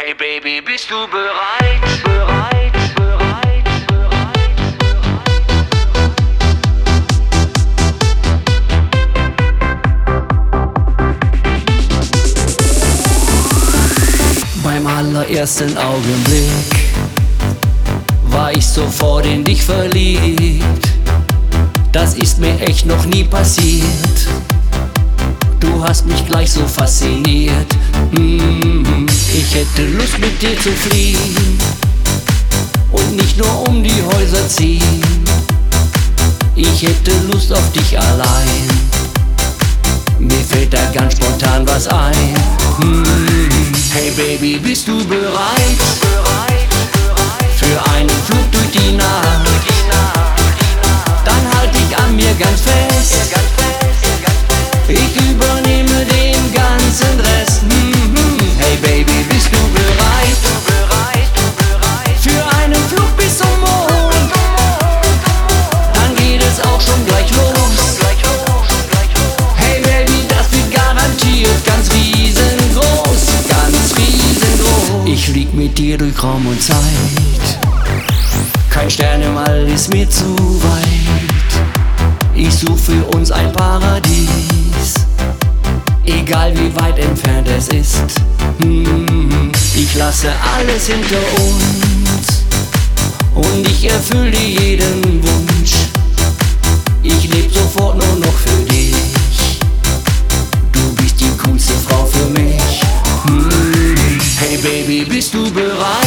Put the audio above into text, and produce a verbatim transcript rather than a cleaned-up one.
Hey Baby, bist du bereit? Bereit, bereit, bereit, bereit. Beim allerersten Augenblick war ich sofort in dich verliebt. Das ist mir echt noch nie passiert. Du hast mich gleich so fasziniert. mm, Ich hätte Lust mit dir zu fliegen und nicht nur um die Häuser ziehen. Ich hätte Lust auf dich allein. Mir fällt da ganz spontan was ein. mm, Hey Baby, bist du bereit? bereit, bereit Für einen Flug durch die Nacht? Dann halt dich an mir ganz fest. Ich übernehme den ganzen Rest. mm-hmm. Hey Baby, bist du bereit? bereit, bereit Für einen Flug bis zum Mond? Dann geht es auch schon gleich los. Hey Baby, das wird garantiert ganz riesengroß. Ganz riesengroß. Ich flieg mit dir durch Raum und Zeit. Kein Stern im All ist mir zu weit. Ich such für uns ein Paradies, egal wie weit entfernt es ist. hm, Ich lasse alles hinter uns und ich erfülle dir jeden Wunsch. Ich leb sofort nur noch für dich. Du bist die coolste Frau für mich. hm, Hey Baby, bist du bereit?